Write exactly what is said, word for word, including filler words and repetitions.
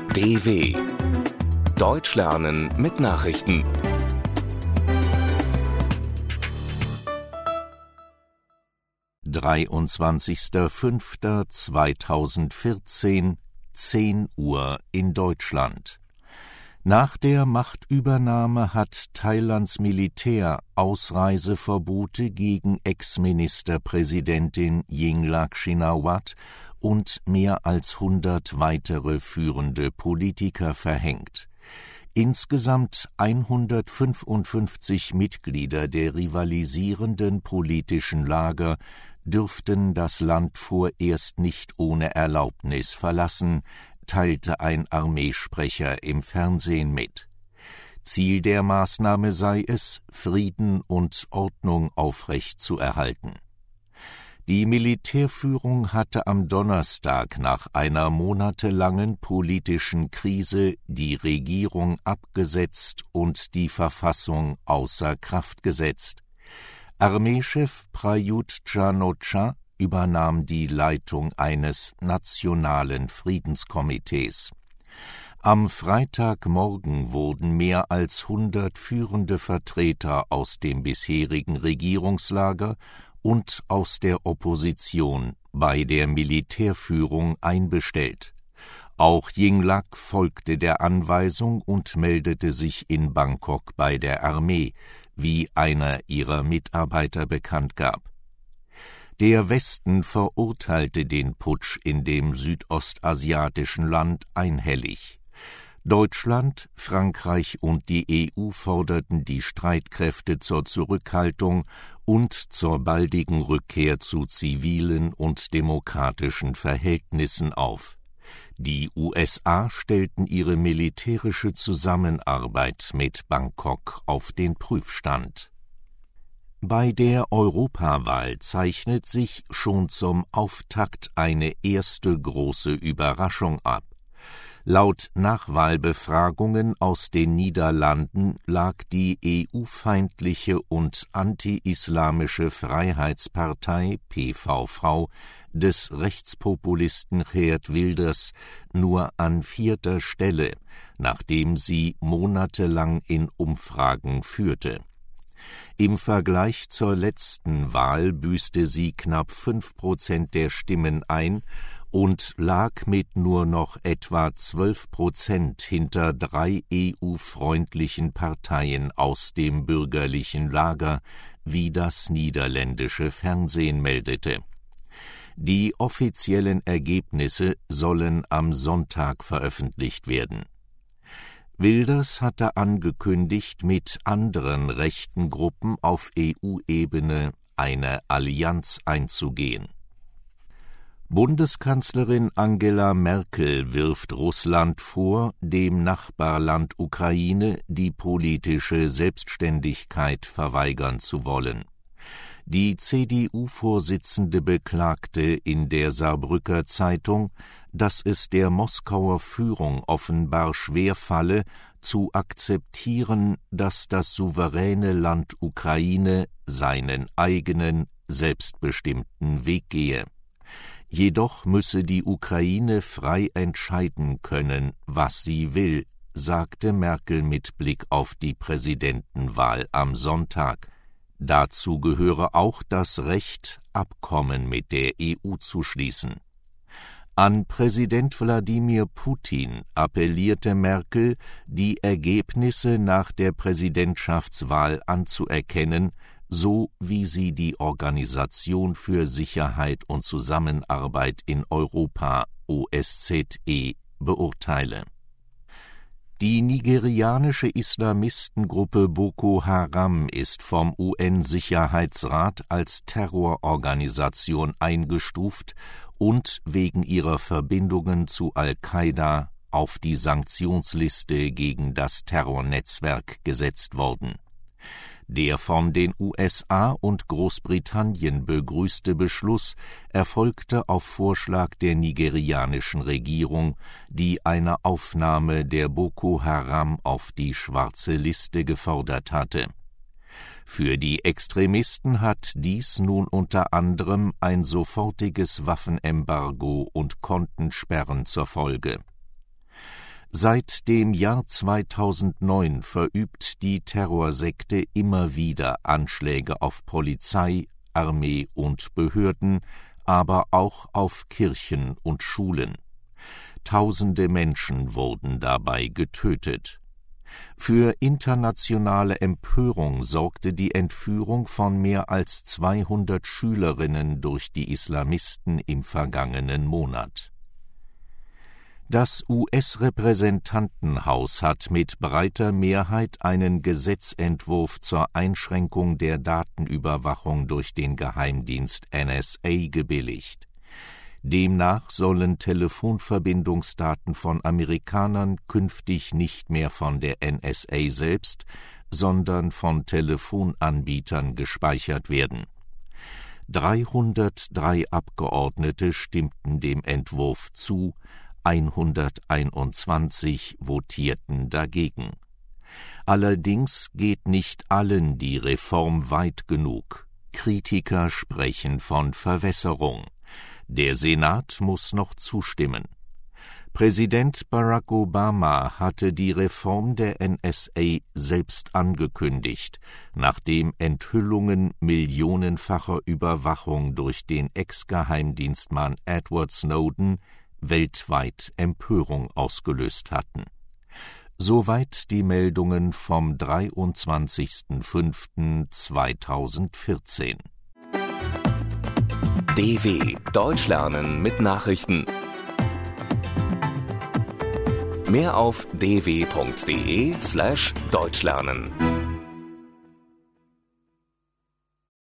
D W Deutsch lernen mit Nachrichten. dreiundzwanzigster fünfter zweitausendvierzehn, zehn Uhr in Deutschland. Nach der Machtübernahme hat Thailands Militär Ausreiseverbote gegen Ex-Ministerpräsidentin Yingluck Shinawatra und mehr als hundert weitere führende Politiker verhängt. Insgesamt hundertfünfundfünfzig Mitglieder der rivalisierenden politischen Lager dürften das Land vorerst nicht ohne Erlaubnis verlassen, teilte ein Armeesprecher im Fernsehen mit. Ziel der Maßnahme sei es, Frieden und Ordnung aufrechtzuerhalten. Die Militärführung hatte am Donnerstag nach einer monatelangen politischen Krise die Regierung abgesetzt und die Verfassung außer Kraft gesetzt. Armeechef Prayut Chan-o-cha übernahm die Leitung eines nationalen Friedenskomitees. Am Freitagmorgen wurden mehr als hundert führende Vertreter aus dem bisherigen Regierungslager und aus der Opposition bei der Militärführung einbestellt. Auch Yingluck folgte der Anweisung und meldete sich in Bangkok bei der Armee, wie einer ihrer Mitarbeiter bekannt gab. Der Westen verurteilte den Putsch in dem südostasiatischen Land einhellig. Deutschland, Frankreich und die E U forderten die Streitkräfte zur Zurückhaltung und zur baldigen Rückkehr zu zivilen und demokratischen Verhältnissen auf. Die U S A stellten ihre militärische Zusammenarbeit mit Bangkok auf den Prüfstand. Bei der Europawahl zeichnet sich schon zum Auftakt eine erste große Überraschung ab. Laut Nachwahlbefragungen aus den Niederlanden lag die E U-feindliche und anti-islamische Freiheitspartei P V V des Rechtspopulisten Geert Wilders nur an vierter Stelle, nachdem sie monatelang in Umfragen führte. Im Vergleich zur letzten Wahl büßte sie knapp fünf Prozent der Stimmen ein und lag mit nur noch etwa zwölf Prozent hinter drei E U-freundlichen Parteien aus dem bürgerlichen Lager, wie das niederländische Fernsehen meldete. Die offiziellen Ergebnisse sollen am Sonntag veröffentlicht werden. Wilders hatte angekündigt, mit anderen rechten Gruppen auf E U-Ebene eine Allianz einzugehen. Bundeskanzlerin Angela Merkel wirft Russland vor, dem Nachbarland Ukraine die politische Selbstständigkeit verweigern zu wollen. Die C D U-Vorsitzende beklagte in der Saarbrücker Zeitung, dass es der Moskauer Führung offenbar schwerfalle, zu akzeptieren, dass das souveräne Land Ukraine seinen eigenen, selbstbestimmten Weg gehe. Jedoch müsse die Ukraine frei entscheiden können, was sie will, sagte Merkel mit Blick auf die Präsidentenwahl am Sonntag. Dazu gehöre auch das Recht, Abkommen mit der E U zu schließen. An Präsident Wladimir Putin appellierte Merkel, die Ergebnisse nach der Präsidentschaftswahl anzuerkennen, so wie sie die Organisation für Sicherheit und Zusammenarbeit in Europa, O S Z E, beurteile. Die nigerianische Islamistengruppe Boko Haram ist vom U N-Sicherheitsrat als Terrororganisation eingestuft und wegen ihrer Verbindungen zu Al-Qaida auf die Sanktionsliste gegen das Terrornetzwerk gesetzt worden. Der von den U S A und Großbritannien begrüßte Beschluss erfolgte auf Vorschlag der nigerianischen Regierung, die eine Aufnahme der Boko Haram auf die schwarze Liste gefordert hatte. Für die Extremisten hat dies nun unter anderem ein sofortiges Waffenembargo und Kontensperren zur Folge. Seit dem Jahr zweitausendneun verübt die Terrorsekte immer wieder Anschläge auf Polizei, Armee und Behörden, aber auch auf Kirchen und Schulen. Tausende Menschen wurden dabei getötet. Für internationale Empörung sorgte die Entführung von mehr als zweihundert Schülerinnen durch die Islamisten im vergangenen Monat. Das U S-Repräsentantenhaus hat mit breiter Mehrheit einen Gesetzentwurf zur Einschränkung der Datenüberwachung durch den Geheimdienst N S A gebilligt. Demnach sollen Telefonverbindungsdaten von Amerikanern künftig nicht mehr von der N S A selbst, sondern von Telefonanbietern gespeichert werden. dreihundertdrei Abgeordnete stimmten dem Entwurf zu, hunderteinundzwanzig votierten dagegen. Allerdings geht nicht allen die Reform weit genug. Kritiker sprechen von Verwässerung. Der Senat muss noch zustimmen. Präsident Barack Obama hatte die Reform der N S A selbst angekündigt, nachdem Enthüllungen millionenfacher Überwachung durch den Ex-Geheimdienstmann Edward Snowden weltweit Empörung ausgelöst hatten. Soweit die Meldungen vom dreiundzwanzigsten fünften zweitausendvierzehn. D W Deutsch lernen mit Nachrichten. Mehr auf d w punkt d e slash deutsch lernen.